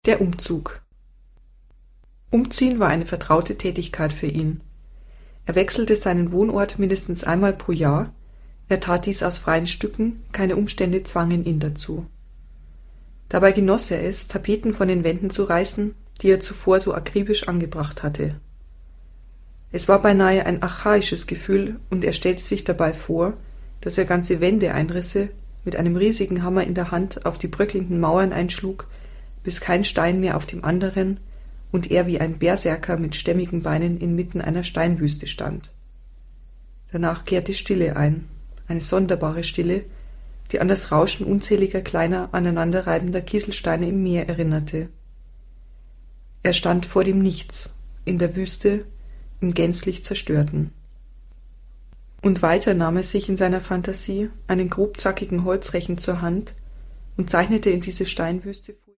Der Umzug. Umziehen war eine vertraute Tätigkeit für ihn. Er wechselte seinen Wohnort mindestens einmal pro Jahr. Er tat dies aus freien Stücken, keine Umstände zwangen ihn dazu. Dabei genoss er es, Tapeten von den Wänden zu reißen, die er zuvor so akribisch angebracht hatte. Es war beinahe ein archaisches Gefühl, und er stellte sich dabei vor, dass er ganze Wände einrisse, mit einem riesigen Hammer in der Hand auf die bröckelnden Mauern einschlug, bis kein Stein mehr auf dem anderen und er wie ein Berserker mit stämmigen Beinen inmitten einer Steinwüste stand. Danach kehrte Stille ein, eine sonderbare Stille, die an das Rauschen unzähliger kleiner, aneinanderreibender Kieselsteine im Meer erinnerte. Er stand vor dem Nichts, in der Wüste, im gänzlich Zerstörten. Und weiter nahm er sich in seiner Fantasie einen grobzackigen Holzrechen zur Hand und zeichnete in diese Steinwüste